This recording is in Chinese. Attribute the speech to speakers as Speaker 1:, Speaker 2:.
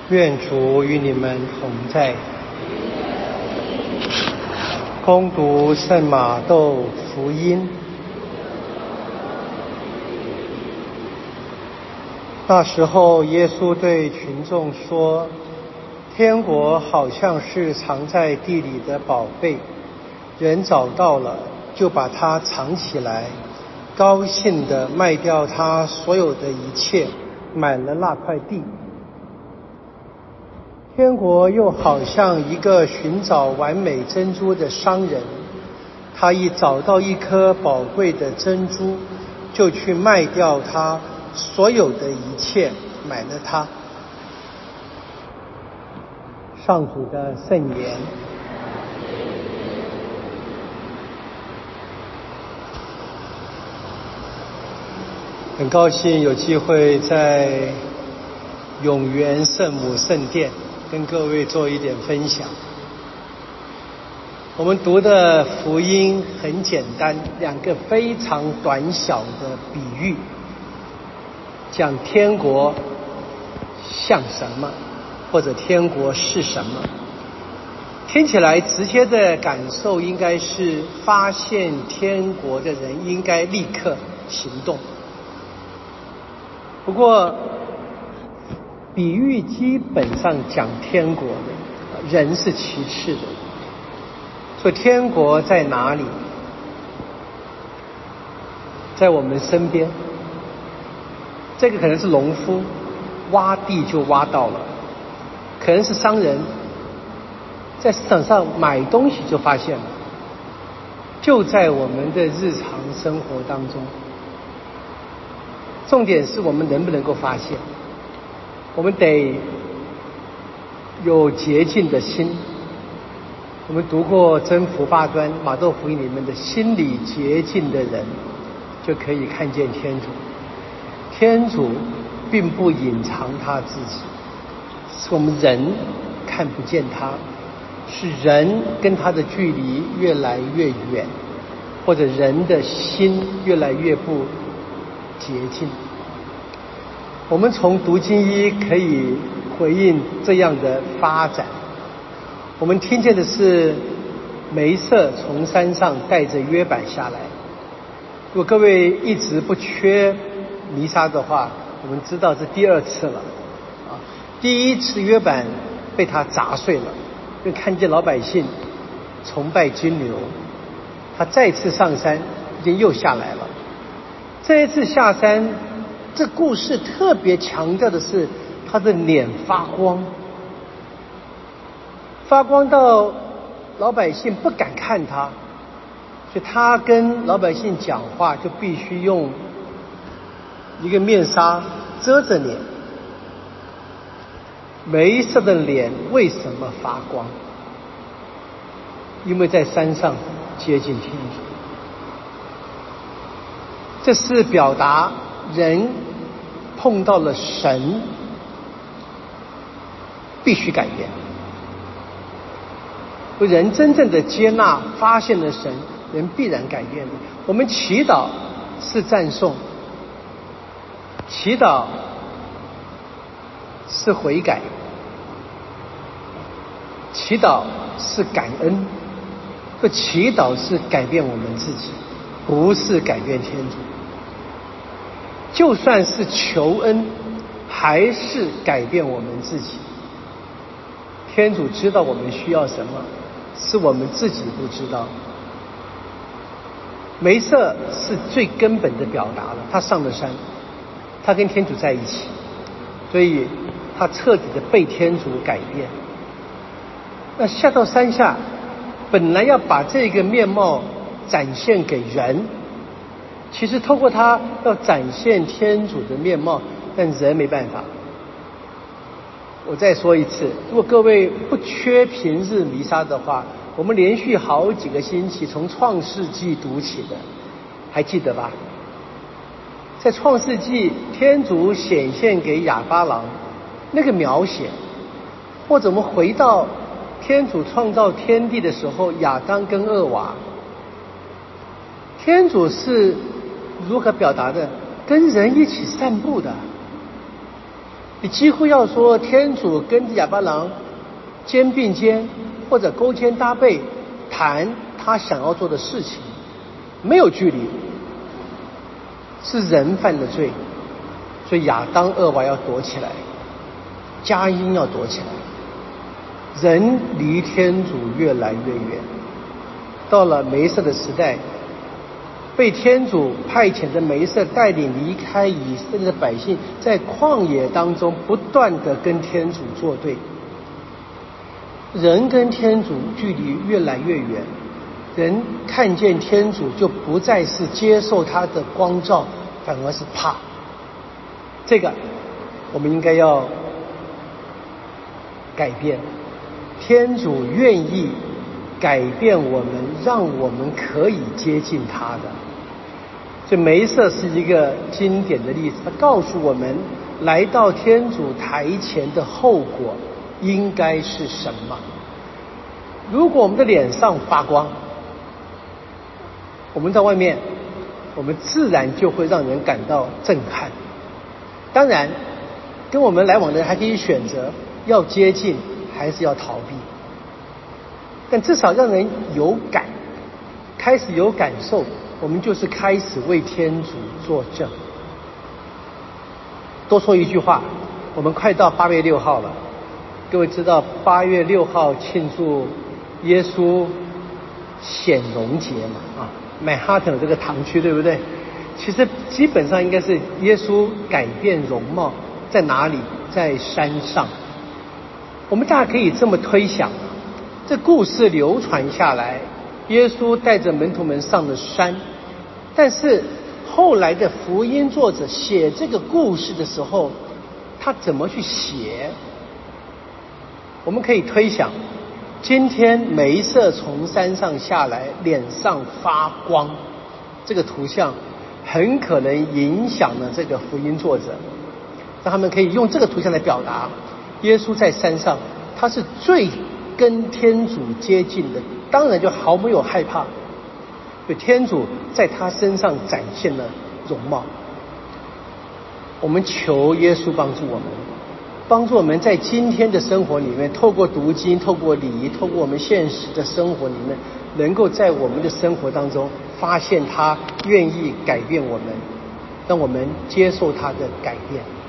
Speaker 1: 愿主与你们同在。恭读圣马窦福音。那时候，耶稣对群众说：天国好像是藏在地里的宝贝，人找到了，就把它藏起来，高兴地卖掉他所有的一切，买了那块地。天国又好像一个寻找完美珍珠的商人，他一找到一颗宝贵的珍珠，就去卖掉他所有的一切，买了它。上主的圣言。很高兴有机会在永元圣母圣殿跟各位做一点分享。我们读的福音很简单，两个非常短小的比喻，讲天国像什么，或者天国是什么。听起来直接的感受应该是发现天国的人应该立刻行动。不过比喻基本上讲天国的，人是其次的。说天国在哪里？在我们身边。这个可能是农夫挖地就挖到了，可能是商人在市场上买东西就发现了，就在我们的日常生活当中。重点是我们能不能够发现，我们得有洁净的心。我们读过真福八端马窦福音里面的心理洁净的人，就可以看见天主。天主并不隐藏他自己，是我们人看不见他，是人跟他的距离越来越远，或者人的心越来越不洁净。我们从读经一可以回应这样的发展。我们听见的是梅瑟从山上带着约版下来。如果各位一直不缺弥撒的话，我们知道这第二次了第一次约版被他砸碎了，就看见老百姓崇拜金牛，他再次上山，已经又下来了。这一次下山，这故事特别强调的是他的脸发光，发光到老百姓不敢看他，所以他跟老百姓讲话就必须用一个面纱遮着脸。梅瑟的脸为什么发光？因为在山上接近天主。这是表达人碰到了神必须改变。人真正的接纳发现了神，人必然改变的。我们祈祷是赞颂，祈祷是悔改，祈祷是感恩，祈祷是改变我们自己，不是改变天主。就算是求恩，还是改变我们自己。天主知道我们需要什么，是我们自己不知道。梅瑟是最根本的表达了，他上了山，他跟天主在一起，所以他彻底的被天主改变。那下到山下，本来要把这个面貌展现给人，其实透过他要展现天主的面貌，但人没办法。我再说一次，如果各位不缺平日弥撒的话，我们连续好几个星期从创世纪读起的，还记得吧？在创世纪，天主显现给亚巴郎那个描写，或者我们回到天主创造天地的时候，亚当跟厄娃，天主是如何表达的？跟人一起散步的， 你几乎要说天主跟亚巴郎肩并肩或者勾肩搭背谈他想要做的事情，没有距离，是人犯的罪，所以亚当厄娃要躲起来，佳音要躲起来，人离天主越来越远，到了梅瑟的时代，被天主派遣的梅瑟带领离开以色列的百姓，在旷野当中不断的跟天主作对，人跟天主距离越来越远，人看见天主就不再是接受他的光照，反而是怕。这个我们应该要改变，天主愿意改变我们，让我们可以接近他的。所以梅瑟是一个经典的例子，他告诉我们来到天主台前的后果应该是什么。如果我们的脸上发光，我们在外面，我们自然就会让人感到震撼。当然跟我们来往的人还可以选择要接近还是要逃避，但至少让人有感，开始有感受，我们就是开始为天主作证。多说一句话，我们快到8月6号了，各位知道8月6号庆祝耶稣显荣节嘛？曼哈顿这个堂区，对不对？其实基本上应该是耶稣改变容貌，在哪里？在山上。我们大家可以这么推想，这故事流传下来，耶稣带着门徒们上了山，但是后来的福音作者写这个故事的时候，他怎么去写？我们可以推想，今天梅瑟从山上下来，脸上发光，这个图像很可能影响了这个福音作者，让他们可以用这个图像来表达耶稣在山上，他是最跟天主接近的，当然就毫没有害怕，所以天主在他身上展现了容貌。我们求耶稣帮助我们，帮助我们在今天的生活里面，透过读经，透过礼仪，透过我们现实的生活里面，能够在我们的生活当中发现他愿意改变我们，让我们接受他的改变。